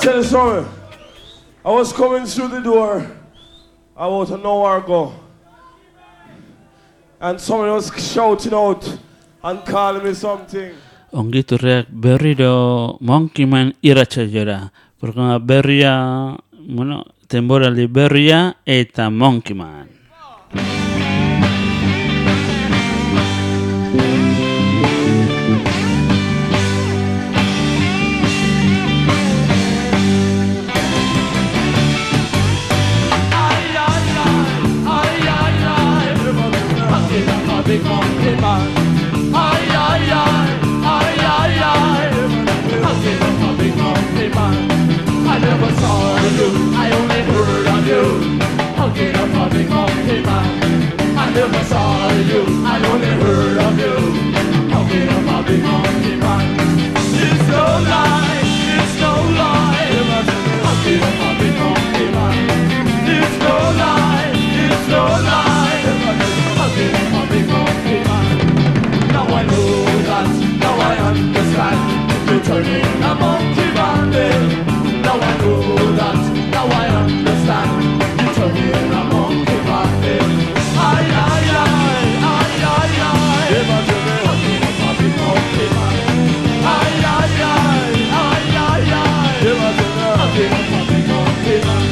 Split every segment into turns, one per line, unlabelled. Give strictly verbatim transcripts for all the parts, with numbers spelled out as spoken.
tell you something. I was coming through the door about an hour ago, and someone was shouting out and calling me something.
Ongiturriak berriro Monkeyman irratsaioa. Programa berria, bueno, denboraldi berria eta Monkeyman.
Big monkey man, ay ay ay, ay ay ay. I'm getting a big monkey man. I never saw you, I only heard of you. I'm getting a big monkey man. I never saw you, I only heard of you. I'm getting a big monkey man. It's no lie, it's no lie. I'm getting a big monkey man. It's no lie, it's no lie. I'm getting a big monkey man. Now I know that, now I understand. You're turning a monkey bandit. Now I know that, now I understand. You're turning a monkey bandit. Ay, ay, ay, ay, ay, ay. I'm turning a big monkey man. Ay, ay, ay, ay, ay, ay. I'm turning a big monkey man.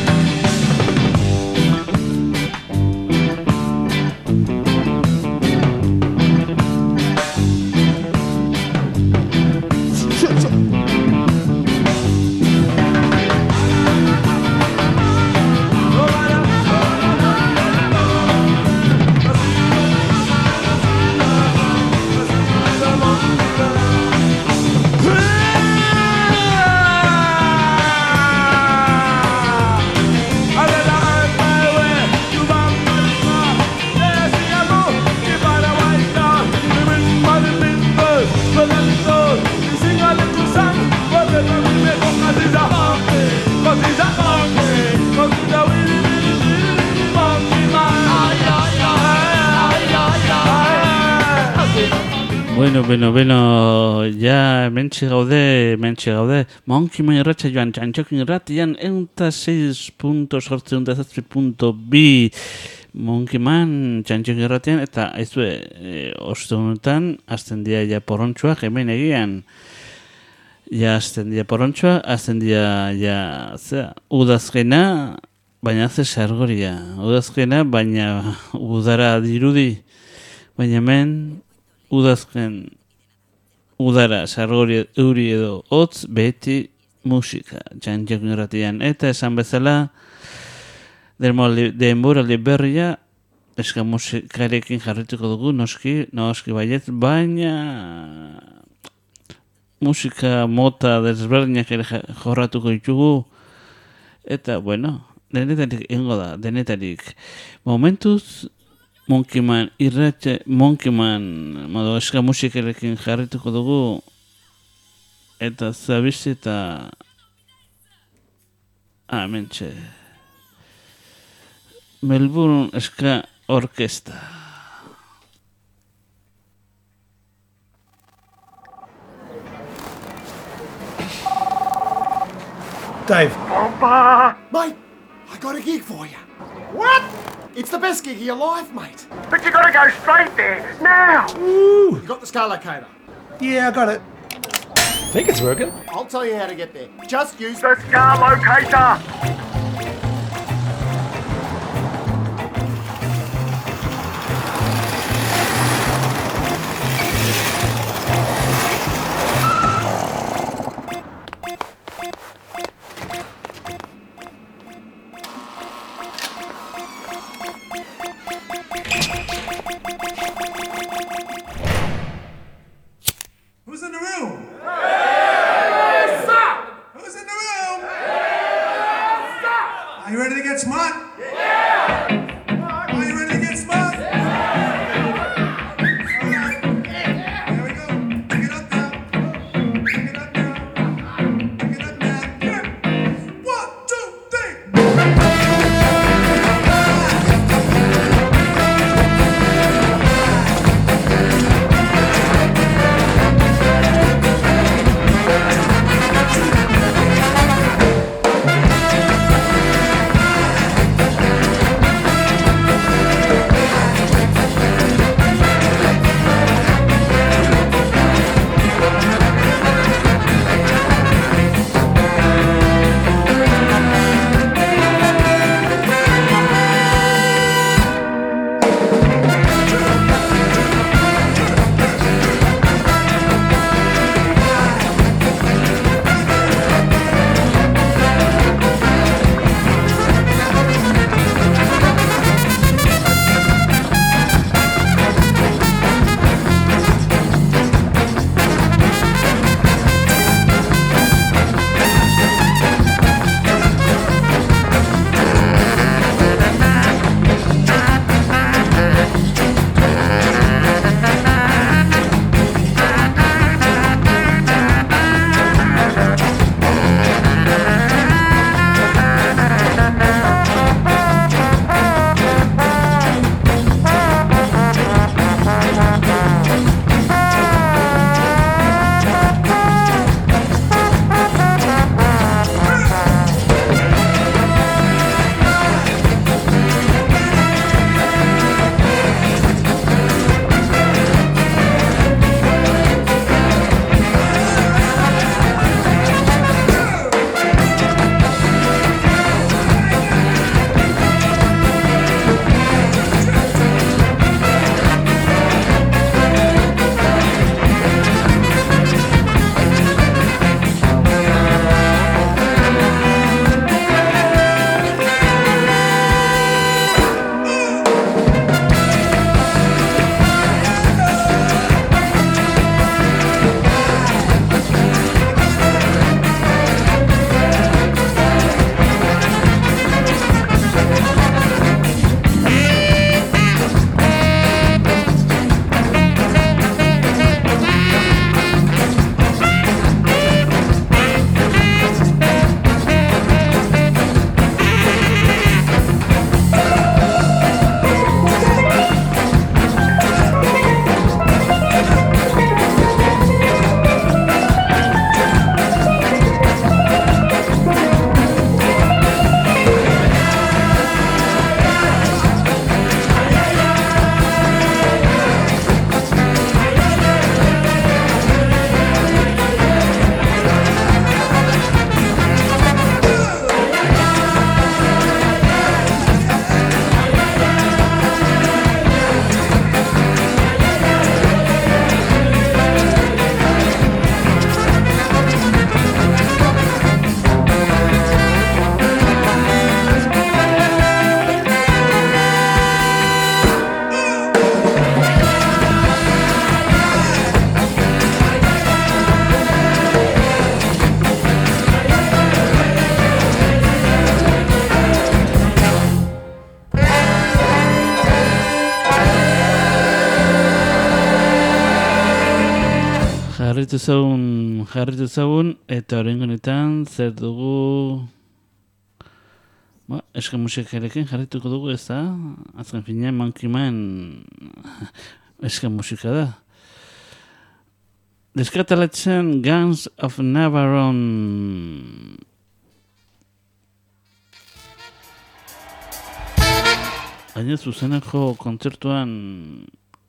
Bueno, bueno, bueno, ja mentxe gaude, mentxe gaude. Monkeyman irratsaioan txantxokin irratian eunta seis punto sortze, eunta zazpi punto bi Monkeyman txantxokin irratian, eta ez du, e, oste honetan, azten dia ja porontxoak hemen egian. Ja azten dia porontxoa, azten dia ja, zera, udazkena, baina ze sargoria. Udazkena, baina udara dirudi, baina hemen udazken udara sargori euri edo hotz beti musika txantxokin irratian. Eta esan bezala denboraldi berria eska musikarekin jarrituko dugu, noski, noski baiet, baina musika mota desberdinak ere jorratuko ditugu. Eta, bueno, denetarik ingo da, denetarik. Momentuz, Monkeyman irratxe, Monkeyman modo eska musikarekin jarrituko dugu, eta zabizi eta ah, mentxe Melbourne eska orkesta.
Dave.
Bomba!
Mate, I got a gig for you. What? It's the best gig of your life, mate.
But you gotta go straight there, now!
Ooh. You got the scar locator?
Yeah, I got it. I think it's working.
I'll tell you how to get there. Just use
The scar locator!
Who's in the room?
Yes, sir!
Who's in the room? Yes, sir!
jarritu zaun, jarritu zaun, eta horrengo honetan zer dugu... Ba, eska musikarekin jarrituko dugu, ez da? Azken finean, Monkey Man eska musika da. Deskatalatzen Guns of Navarone. Baina zuzeneko kontzertuan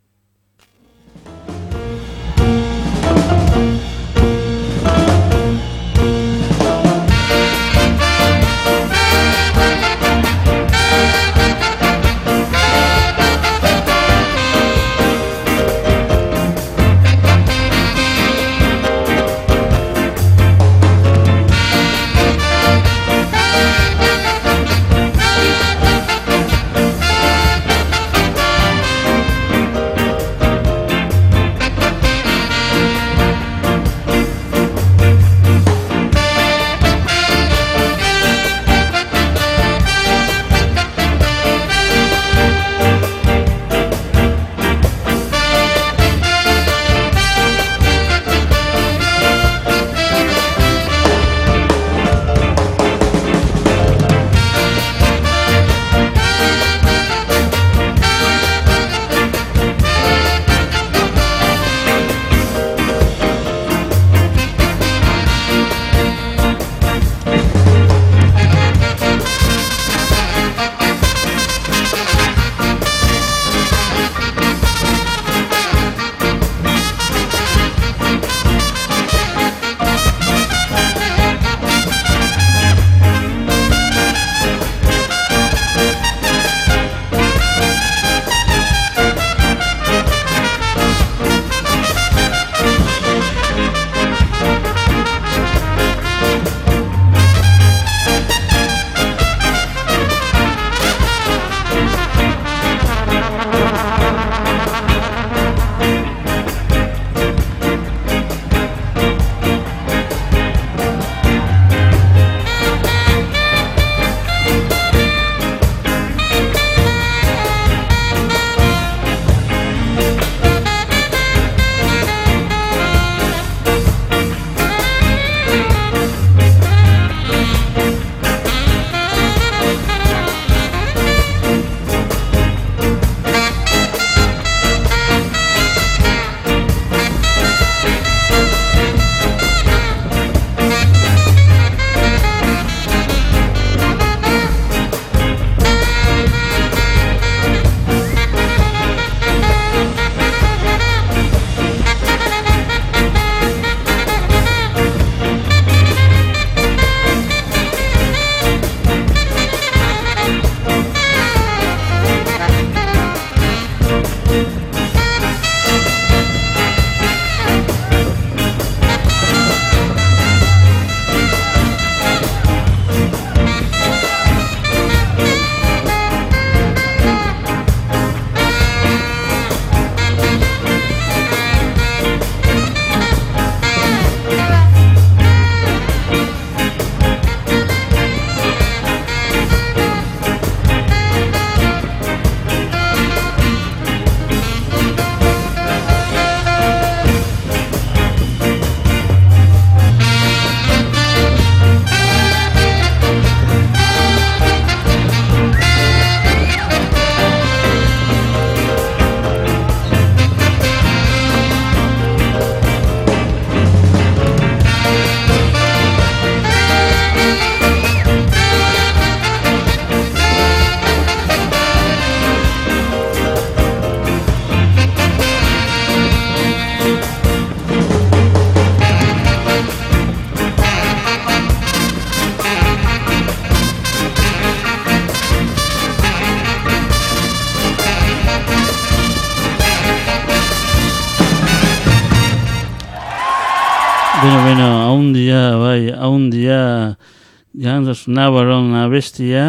Bueno, bueno, haundia, bai, haundia, Guns of Navarone abestia,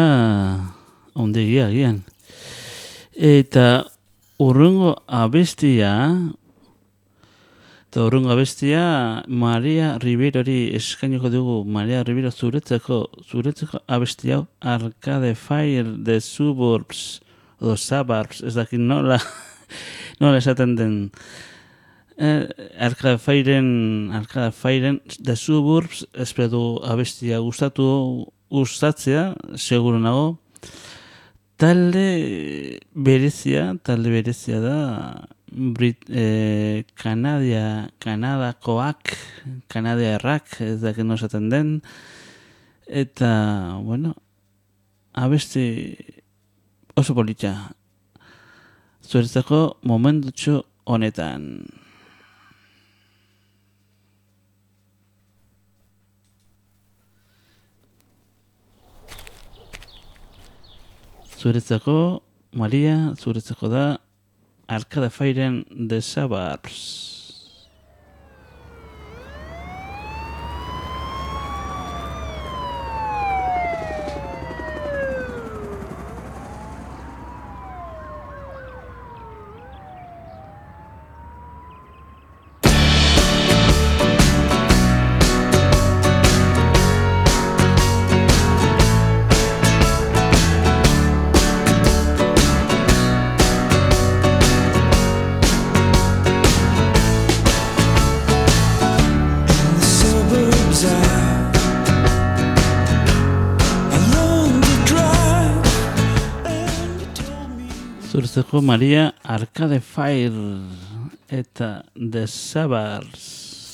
haundegia gian. Eta urrungo abestia, eta urrungo abestia, Maria Riverori eskainiko dugu, Maria Rivero zuretzeko, zuretzeko abestia, Arcade Fire, The Suburbs, edo Suburbs, ez dakit nola, nola esaten den, Eh, Arcade Firen, Arcade Firen The Suburbs, espero du abestia gustatu gustatzea, seguru nago. Talde berezia, talde berezia da Brit, eh, Kanadia, Kanadakoak, Kanadiarrak, ez dakit no esaten den, eta, bueno, abesti oso politxa. Zuretzako momentutxo honetan. Zuretzako, Maria, zuretzako da Arcade Firen The Suburbs. Zuretzako Maria, Arcade Fire eta The Suburbs.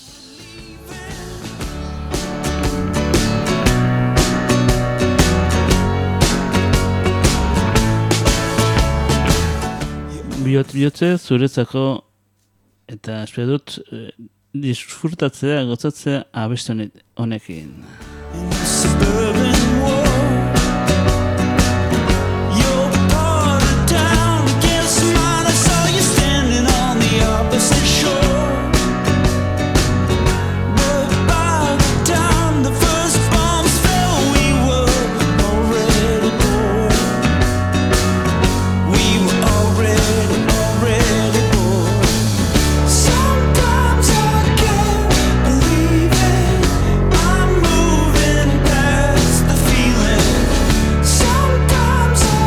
Biot bihotze zuretzako eta espero dut eh, disfrutatzea, gozatzea abeste honekin.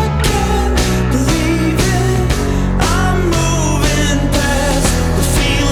Feel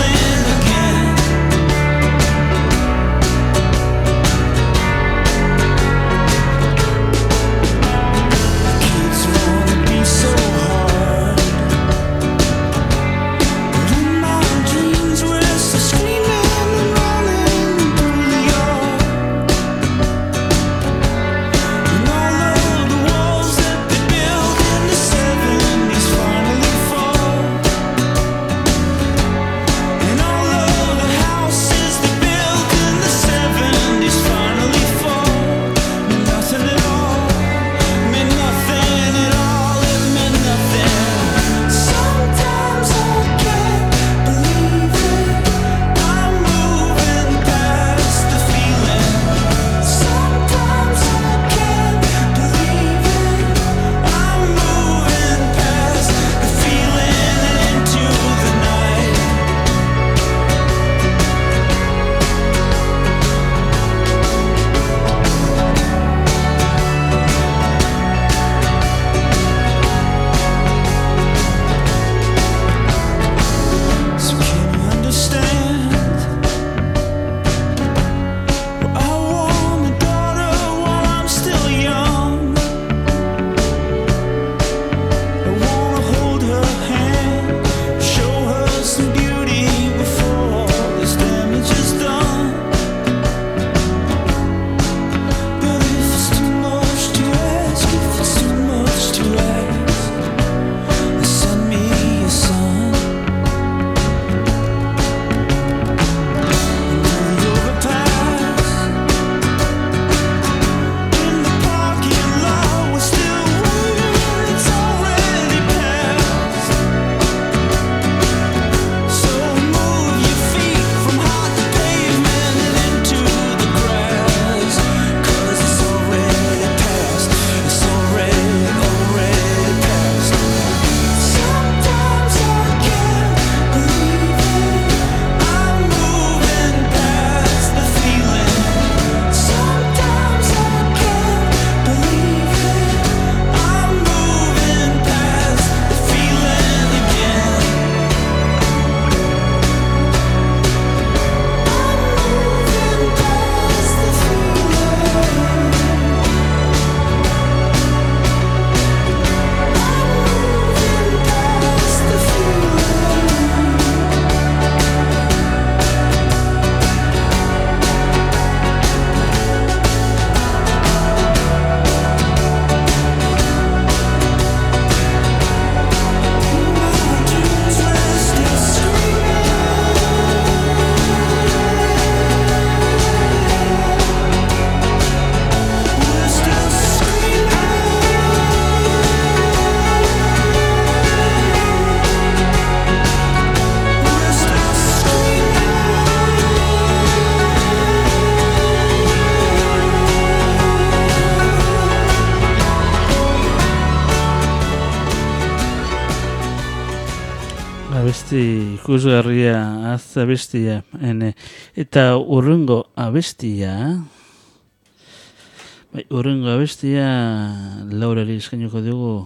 abesti ikusgarria, az abestia, ene. Eta urrungo abestia, bai, urrungo abestia Laurari eskainiko dugu.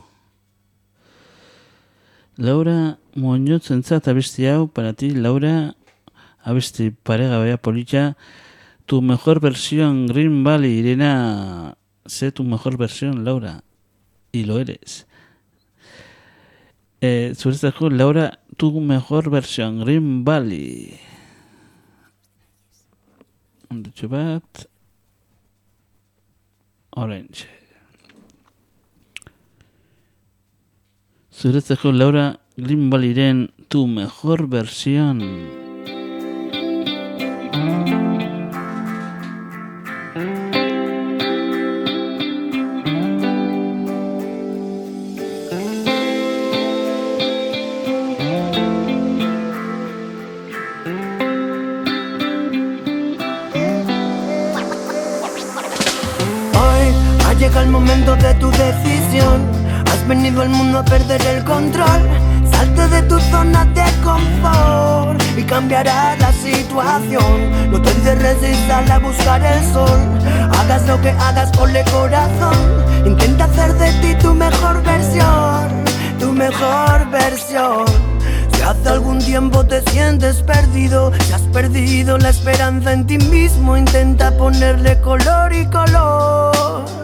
Laura, moñotzentzat abesti hau, para ti, Laura, abesti paregabea politxa, tu mejor versión, Green Valley, Irena, sé tu mejor versión, Laura, y lo eres. Eh, Zuretzako, Laura, tu mejor versión, Green Valley. Ondotxo bat, Orange. Zuretzako, Laura, Green Valleyren, tu mejor versión.
Llega el momento de tu decisión. Has venido al mundo a perder el control. Salte de tu zona de confort y cambiará la situación. No te resistas a buscar el sol. Hagas lo que hagas, ponle corazón. Intenta hacer de ti tu mejor versión. Tu mejor versión. Si hace algún tiempo te sientes perdido, si has perdido la esperanza en ti mismo, intenta ponerle color y color.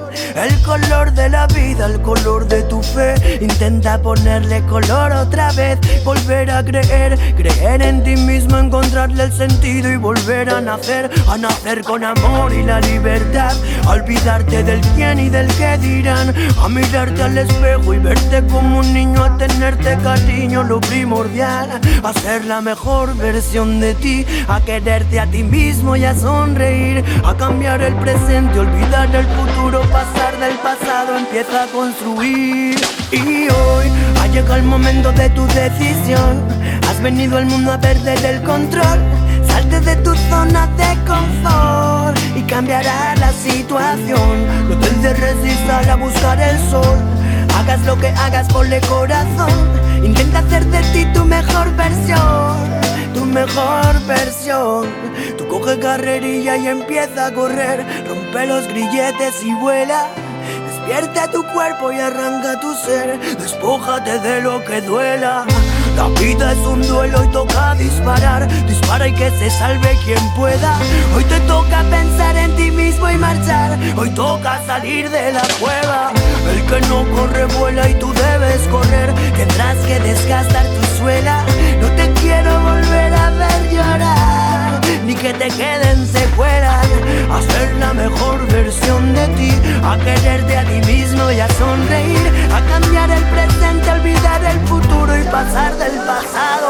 El color de la vida, el color de tu fe. Intenta ponerle color otra vez. Volver a creer, creer en ti mismo, encontrarle el sentido y volver a nacer. A nacer con amor y la libertad. A olvidarte del quién y del qué dirán. A mirarte al espejo y verte como un niño. A tenerte cariño, lo primordial. A ser la mejor versión de ti. A quererte a ti mismo y a sonreír. A cambiar el presente, olvidar el futuro, pasar del pasado, empieza a construir. Y hoy ha llegado el momento de tu decisión. Has venido al mundo a perder el control. Salte de tu zona de confort y cambiará la situación. No te resistas a buscar el sol. Hagas lo que hagas, ponle corazón. Intenta hacer de ti tu mejor versión. Tu mejor versión. Tú coge carrerilla y empieza a correr. Rompe los grilletes y vuela. Despierta tu cuerpo y arranca tu ser. Despójate de lo que duela. La vida es un duelo y toca disparar. Dispara y que se salve quien pueda. Hoy te toca pensar en ti mismo y marchar. Hoy toca salir de la cueva. El que no corre vuela y tú debes correr. Tendrás que desgastar tu suela. No te quiero volver a ver llorar, ni que te queden secuelas. A ser la mejor versión de ti. A quererte a ti mismo y a sonreír. A cambiar el presente, olvidar el futuro y pasar del pasado.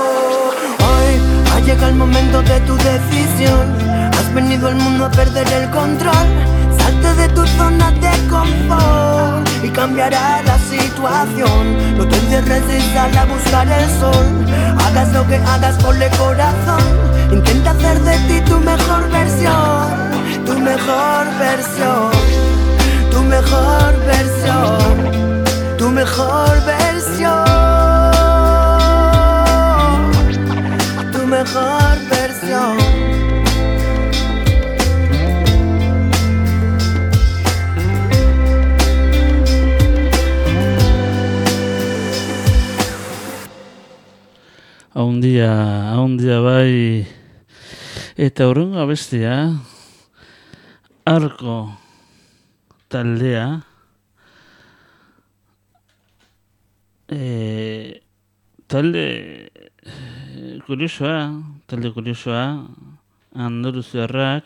Hoy ha llegado el momento de tu decisión. Has venido al mundo a perder el control. Salte de tu zona de confort y cambiará la situación. No te resistas a buscar el sol. Hagas lo que hagas, ponle corazón. Intenta hacer de ti tu mejor versión. Tu mejor versión. Tu mejor versión. Tu mejor versión. Tu mejor versión.
A un día, a un día bai, eta urrungo abestia, Arko taldea, e, talde kuriosoa, talde kuriosoa, andaluziarrak,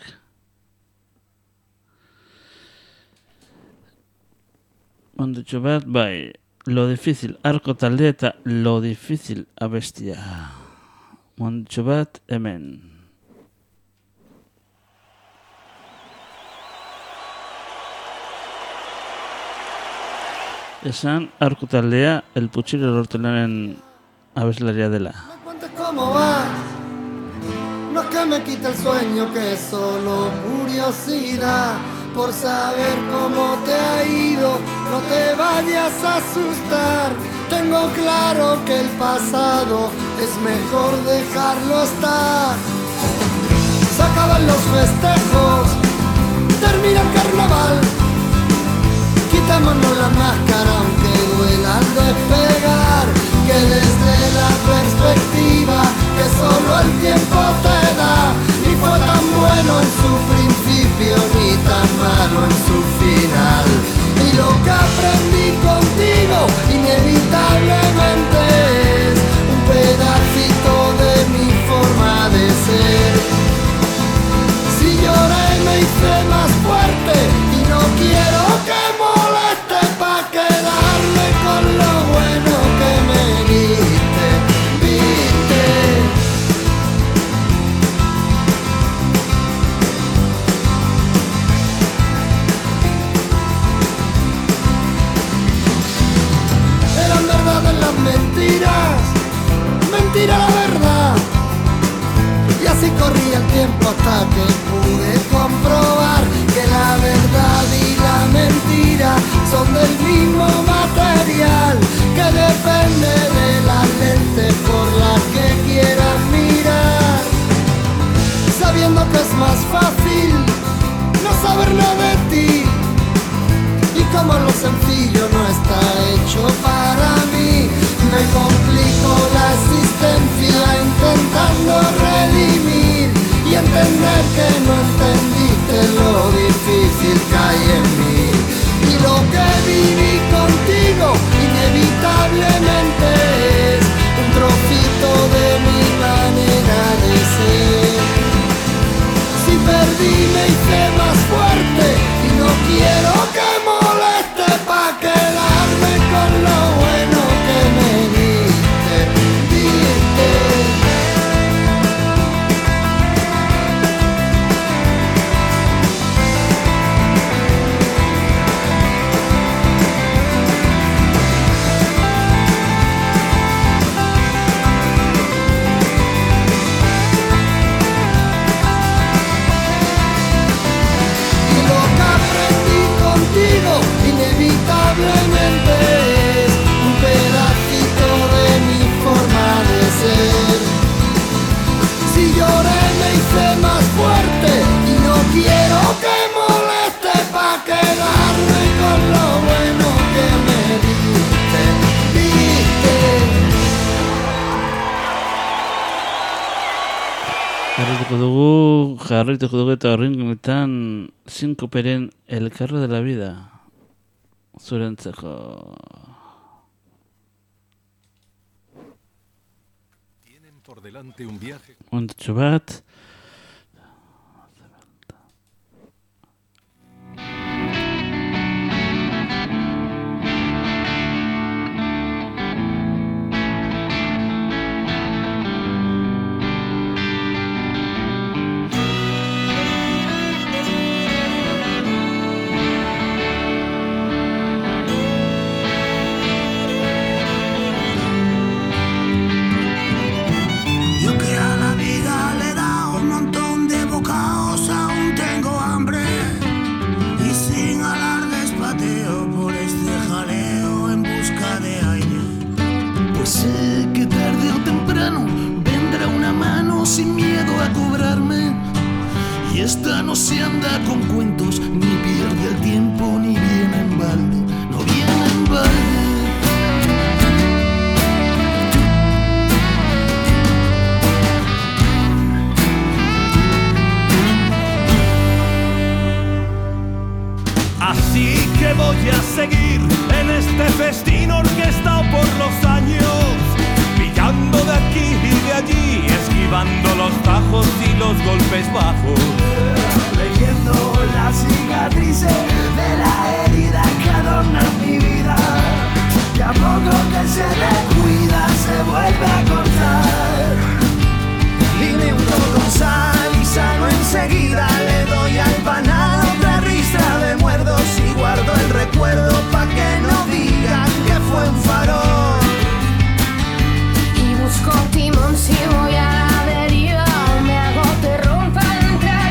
ondotxo bat, bai, lo difícil, Arko talde eta lo difícil abestia. Ondotxo bat, hemen. Esan, Arko taldea, el Puchero lortelaren abeslaria dela.
Me cuentes cómo vas. No es que me quite el sueño, que es solo curiosidad por saber cómo te ha ido. No te vayas a asustar. Tengo claro que el pasado es mejor dejarlo estar. Se acaban los festejos, termina el carnaval. Quitémonos la máscara aunque duela al despegar, que desde la perspectiva que solo el tiempo te da, ni fue tan bueno en su principio ni tan malo en su final. Y lo que aprendí contigo inevitablemente es un pedacito de mi forma de ser. Si lloré me hice más fuerte y no quiero que moleste pa' quedarme con lo bueno que me diste, viste. Eran verdades las mentiras, mentira la verdad. Y así corría el tiempo hasta que pude comprobar que la verdad y la mentira son del mismo material, que depende de las lentes por las que quieras mirar. Sabiendo que es más fácil no saber nada de ti, y como lo sencillo no está hecho para mí, me complico la existencia intentando redimir y entender que no entendiste lo difícil que hay en mí. Y lo que viví contigo inevitablemente es un trocito de mi manera de ser. Si perdí me hice más fuerte y no quiero que moleste pa' quedarme con lo bueno que me diste, diste. Inevitablemente es un pedacito de mi forma de ser. Si lloré me hice más fuerte y no quiero que moleste pa' quedarme con lo bueno que me diste, diste.
Jarrituko dugu, jarrituko dugu eta horrengoetan sinkoperen El carro de la vida. Zurentzeko.
Tienen por delante un viaje.
Ondotxo bat.
Sin miedo a cobrarme, y esta no se anda con cuentos, ni pierde el tiempo, ni viene en balde, no viene en balde.
Así que voy a seguir en este festín orquestado por los años, pillando de aquí y de allí, esquivando los tajos y los golpes bajos,
leyendo las cicatrices de la herida que adornan mi vida, y a poco que se descuida se vuelve a cortar. Dime un poco con sal y sano enseguida, le doy al panal otra ristra de muerdos y guardo el recuerdo pa' que no digan que fue un farol.
Busco timón si voy a la deriva, me hago terrón para entrar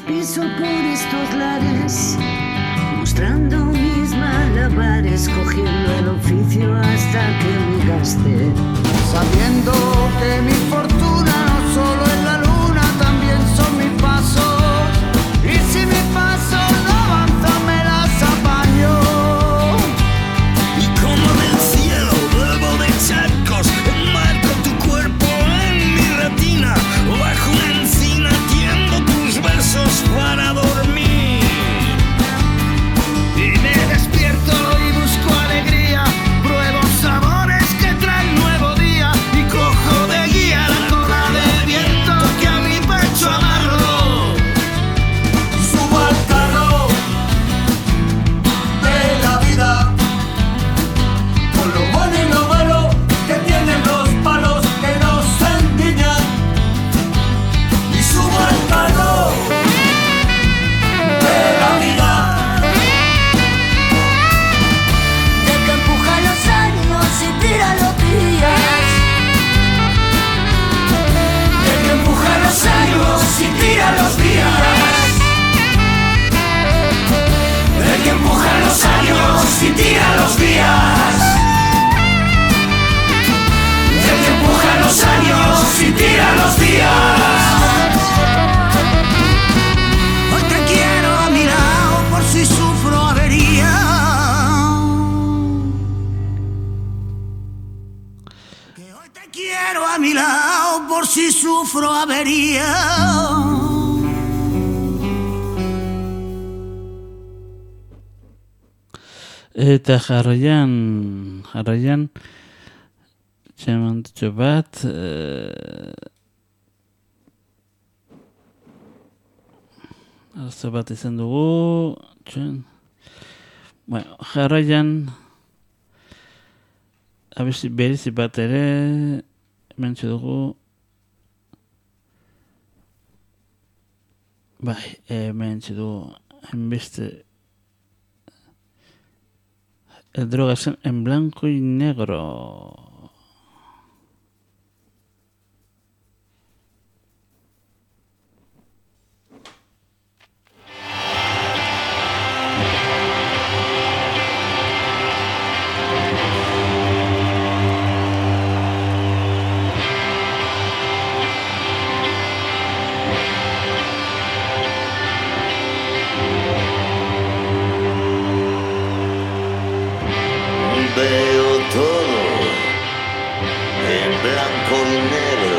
piso por estos lares, mostrando mis malabares, cogiendo el oficio hasta que me gaste.
Sabiendo que mi fortuna no solo es la luna, también son mis pasos. Y si mis pasos no avanzan, me las apaño.
Y como del cielo vuelvo de charcos, enmarco tu cuerpo en mi retina, bajo una encina tiendo tus versos para dormir. Y me despierto y busco alegría, pruebo sabores que traen nuevo día, y cojo de guía la cola del viento que a mi pecho amargo.
Subo al carro de la vida, con lo bueno y lo malo que tienen los palos que nos endiñan. Y subo al carro de la vida,
El que empuja los años y tira los días.
el que empuja los años y tira los días, el que empuja los años y tira los días, el que empuja los años y tira los días.
Hoy te quiero a mi lado por si sufro avería. Que hoy te quiero a mi lado por si sufro avería.
Eta jarraian, jarraian, txemantitxo bat, eh, arzo bat izan dugu, txen, bueno, jarraian, abesti berizi bat ere, mentxe dugu, bai, e, mentxe dugu, enbeste, el drogas en blanco y negro.
Veo todo en blanco y negro.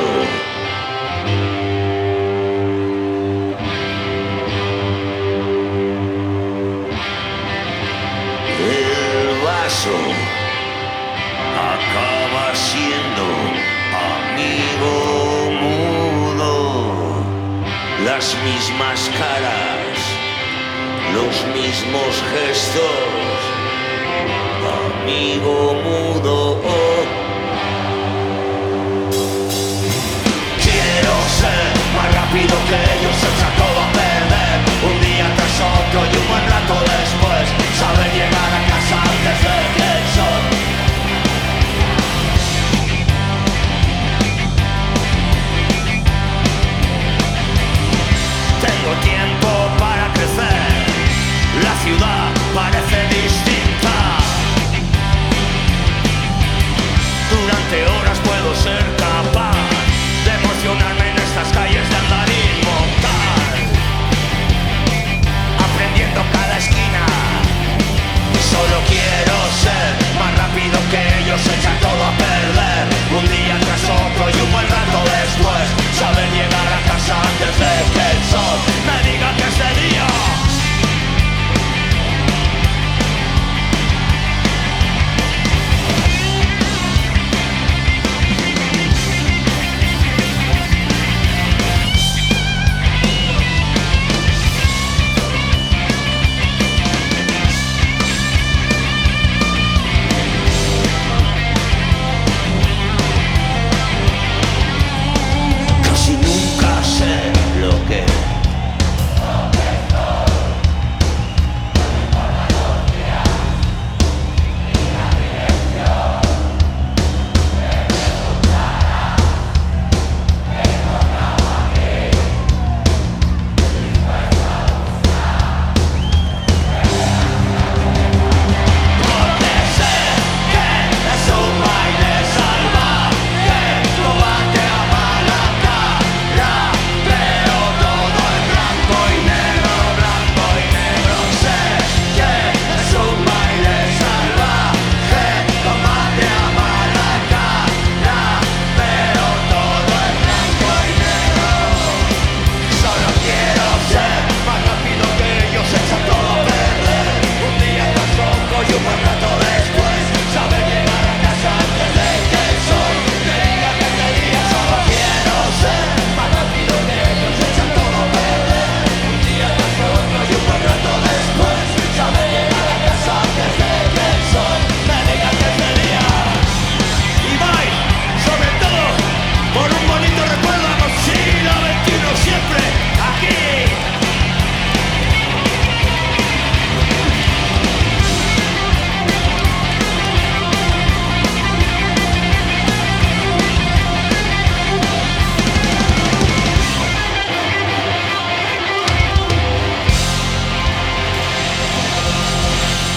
El vaso acaba siendo amigo mudo. Las mismas caras, los mismos gestos. Amigo mudo, oh. Quiero ser más rápido que ellos, echar todo a perder, un día tras otro y un buen rato después, saber llegar a casa antes de que el sol. Tengo tiempo para crecer, la ciudad parece distinta.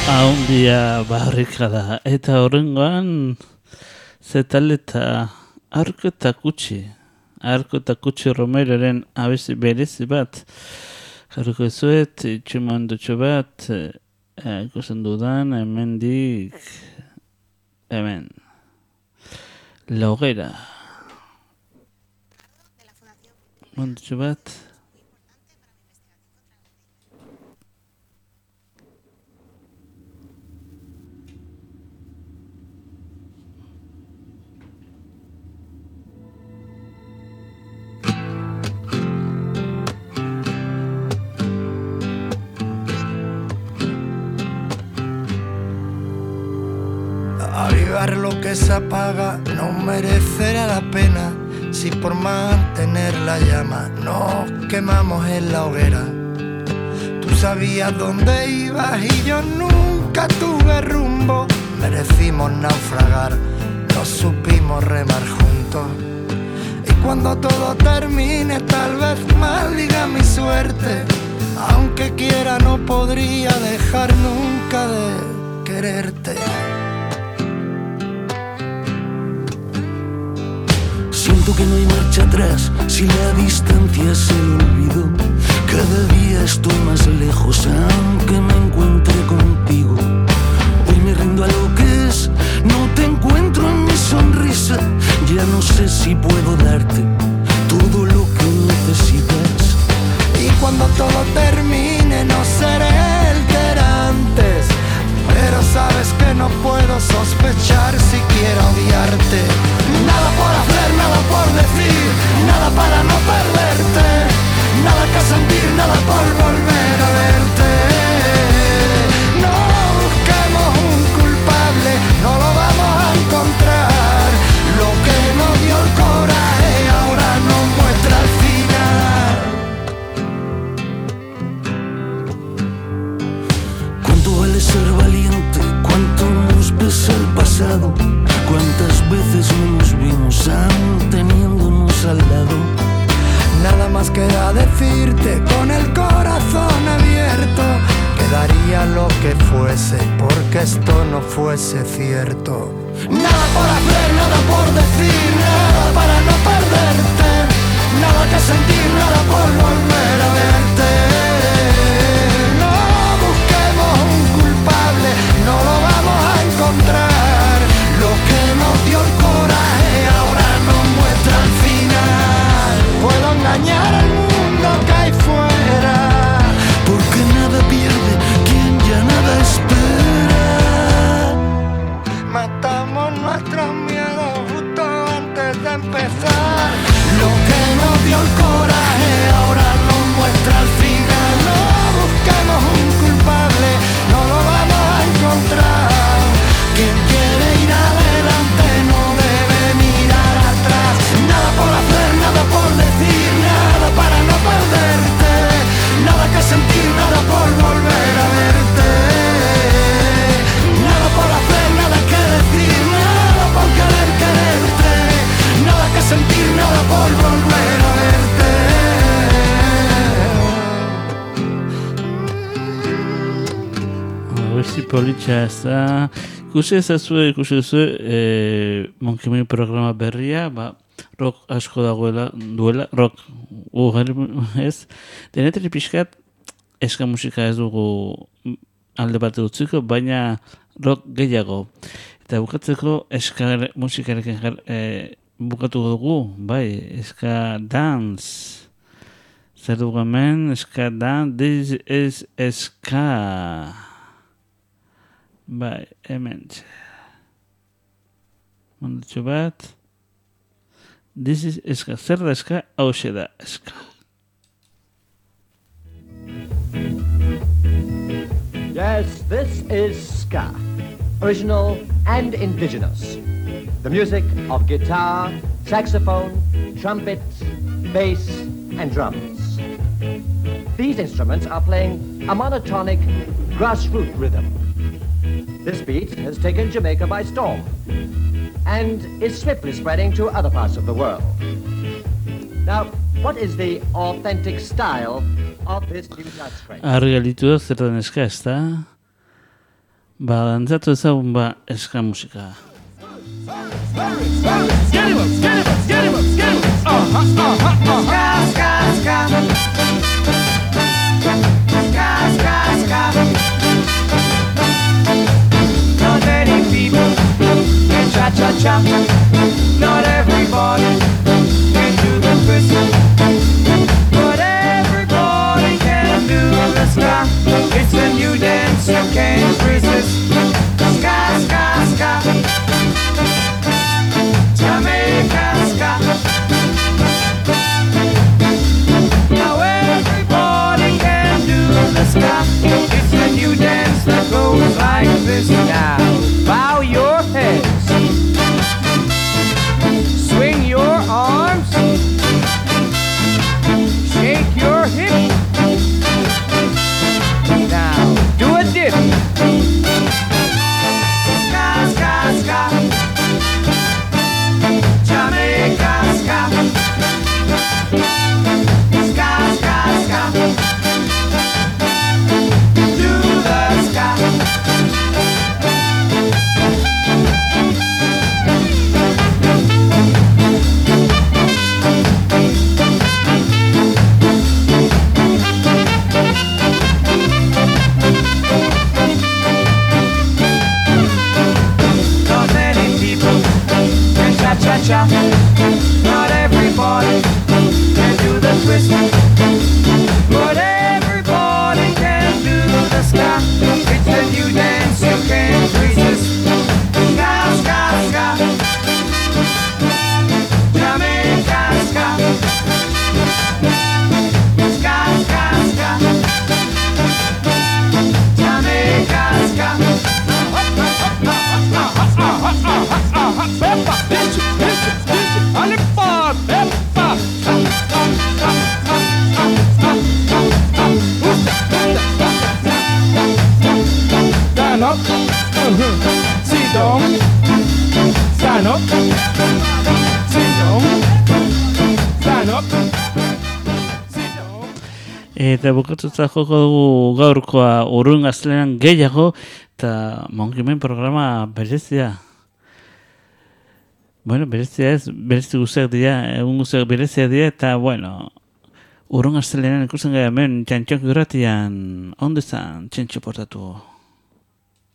Haundia barrika da, eta horrengoan zetal eta arko eta kutsi, arko eta kutsi Romeroren abesti berezi bat, jarriko zuet, itxumandutxo bat, ikusten dudan, hemendik, hemen, La Hoguera. Mandutxo bat,
avivar lo que se apaga no merecerá la pena si por mantener la llama nos quemamos en la hoguera. Tú sabías dónde ibas y yo nunca tuve rumbo. Merecimos naufragar, no supimos remar juntos. Y cuando todo termine tal vez maldiga mi suerte. Aunque quiera no podría dejar nunca de quererte.
Siento que no hay marcha atrás, si la distancia es el olvido. Cada día estoy más lejos, aunque me encuentre contigo. Hoy me rindo a lo que es, no te encuentro en mi sonrisa. Ya no sé si puedo darte todo lo que necesitas.
Y cuando todo termine no seré el que era antes. Pero sabes que no puedo sospechar si quiero odiarte. Nada por hacer, nada por decir, nada para no perderte. Nada que sentir, nada por volver a verte. No busquemos un culpable, no lo vamos a encontrar. Lo que nos dio el coraje ahora nos muestra el final.
¿Cuánto vale ser valiente? ¿Cuánto nos pesa el pasado? ¿Cuántas veces no nos vimos aún teniéndonos al lado?
Nada más queda decirte con el corazón abierto que daría lo que fuese porque esto no fuese cierto. Nada por hacer, nada por decir, nada para no perderte. Nada que sentir, nada por volver a verte. No busquemos un culpable, no lo vamos a encontrar. Lo que nos dio el coraje ahora nos muestra el final. Puedo engañar al mundo que hay fuera,
porque nada pierde quien ya nada espera.
Matamos nuestros miedos justo antes de empezar. Lo que nos dio el coraje ahora nos muestra el final. No busquemos un culpable, no lo vamos a encontrar. Quien quiere ir adelante no debe mirar atrás. Nada por hacer, nada por decir, nada para no perderte. Nada que sentir, nada por volver a verte. Nada por hacer, nada que decir, nada por querer quererte. Nada que sentir, nada por volver a verte.
A ver si politxa ez da. Ikusi ezazue, ikusi ezazue, e, Monkey programa berria, ba, rock asko dagoela, duela, rock, ugari ez. Denetri pixkat, eska musika ez dugu alde bat utziko, baina rock gehiago. Eta bukatzeko eska musikarekin jar, e, bukatu dugu, bai, eska dance. Zer dugu hemen, eska dance, this is eska. Bai, hemen. Mandutxo bat. This is eska. Zer da eska? Hau da eska.
Yes, this is ska. Original and indigenous. The music of guitar, saxophone, trumpet, bass, and drums. These instruments are playing a monotonic, grassroots rhythm. This beat has taken Jamaica by storm and is swiftly spreading to other parts of the world. Now, what is the authentic style of this new touch train?
Argi galitu da zer den eska, ez da? Ba, dantzatu ezagun ba, eska musika.
Not many people can cha-cha-cha. Not everybody can do the twist, but everybody can do the ska. It's a new dance you can't resist. Ska, ska, ska. Jamaica ska. Now everybody can do the ska. It's a new dance that goes like this. Now bow your heads, swing your arms, shake your hips. Now do a dip. Ska, ska, ska. Jamaica ska. Ska, ska, ska. Do the ska. Not many people can cha-cha-cha. Not everybody can do the twist, but everybody can do the ska. It's a new dance you can't resist. Ska, ska, ska. Jamaica ska. Ska, ska, ska. Jamaica ska. Peppa, pinch, pinch, pinch, alipar, peppa. Stand up, sit down. Stand up, sit down. Stand up.
Eta bukatuta joko dugu gaurkoa urrun gaztelenan gehiago, eta Monkimen programa berezia. Bueno, berezia ez, berezi guztiak dira, egun guztiak berezia dira, eta bueno, urrun gaztelenan ikusten gara hemen txantxok irratian, ondo izan, txantxo portatu.